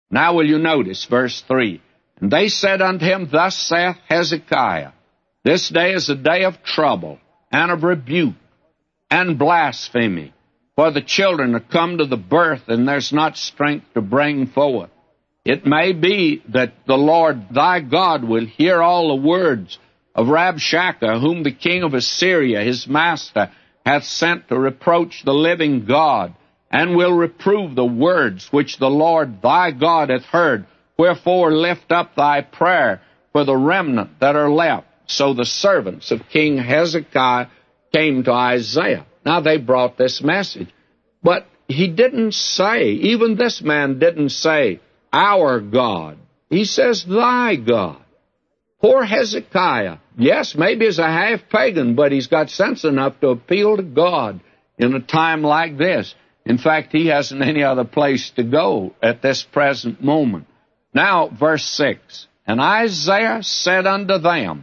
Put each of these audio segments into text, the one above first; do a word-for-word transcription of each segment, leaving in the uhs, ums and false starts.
Now will you notice verse three? And they said unto him, Thus saith Hezekiah, This day is a day of trouble, and of rebuke, and blasphemy. For the children are come to the birth, and there's not strength to bring forth. It may be that the Lord thy God will hear all the words of Rabshakeh, whom the king of Assyria, his master, hath sent to reproach the living God, and will reprove the words which the Lord thy God hath heard. Wherefore lift up thy prayer for the remnant that are left. So the servants of King Hezekiah came to Isaiah. Now they brought this message. But he didn't say, even this man didn't say, our God. He says, thy God. Poor Hezekiah. Yes, maybe he's a half-pagan, but he's got sense enough to appeal to God in a time like this. In fact, he hasn't any other place to go at this present moment. Now, verse six. And Isaiah said unto them,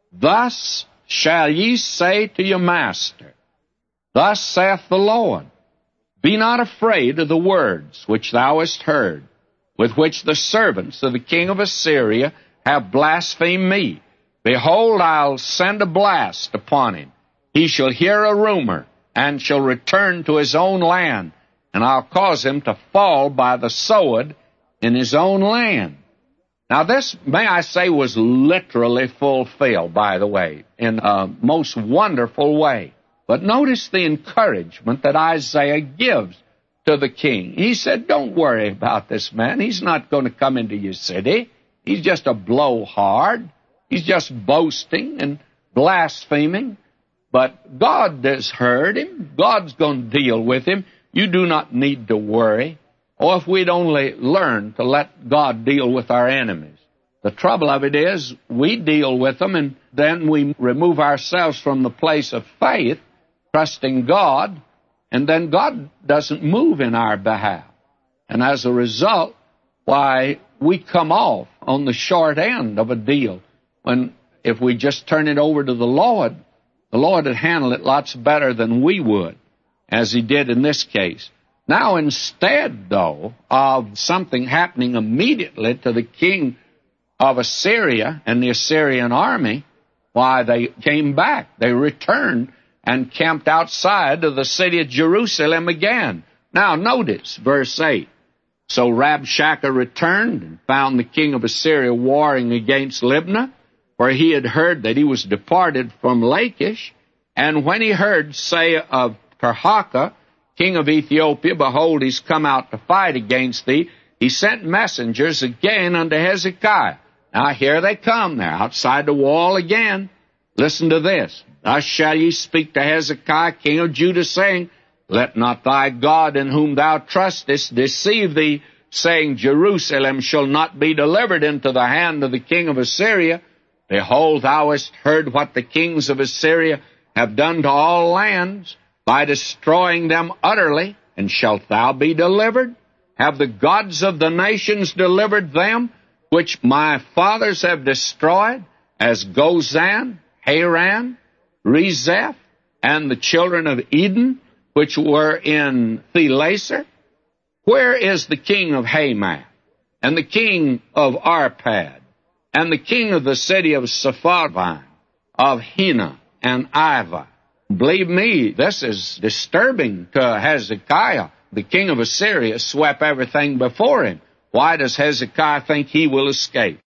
Thus shall ye say to your master, Thus saith the Lord, Be not afraid of the words which thou hast heard, with which the servants of the king of Assyria have blasphemed me. Behold, I'll send a blast upon him. He shall hear a rumor, and shall return to his own land, and I'll cause him to fall by the sword in his own land. Now this, may I say, was literally fulfilled, by the way, in a most wonderful way. But notice the encouragement that Isaiah gives to the king. He said, don't worry about this man. He's not going to come into your city. He's just a blowhard. He's just boasting and blaspheming. But God has heard him. God's going to deal with him. You do not need to worry. Oh, if we'd only learn to let God deal with our enemies. The trouble of it is, we deal with them, and then we remove ourselves from the place of faith, trusting God, and then God doesn't move in our behalf. And as a result, why, we come off on the short end of a deal, when if we just turn it over to the Lord, the Lord would handle it lots better than we would, as he did in this case. Now, instead, though, of something happening immediately to the king of Assyria and the Assyrian army, why, they came back. They returned and camped outside of the city of Jerusalem again. Now, notice verse eight. So Rabshakeh returned and found the king of Assyria warring against Libnah, for he had heard that he was departed from Lachish. And when he heard say of Tirhakah, king of Ethiopia, behold, he's come out to fight against thee, he sent messengers again unto Hezekiah. Now here they come. They're outside the wall again. Listen to this. Thus shall ye speak to Hezekiah, king of Judah, saying, Let not thy God in whom thou trustest deceive thee, saying, Jerusalem shall not be delivered into the hand of the king of Assyria. Behold, thou hast heard what the kings of Assyria have done to all lands, by destroying them utterly, and shalt thou be delivered? Have the gods of the nations delivered them, which my fathers have destroyed, as Gozan, Haran, Rezeph, and the children of Eden, which were in Thelaser? Where is the king of Hamath, and the king of Arpad, and the king of the city of Sepharvaim, of Hena and Ivah? Believe me, this is disturbing to Hezekiah. The king of Assyria swept everything before him. Why does Hezekiah think he will escape?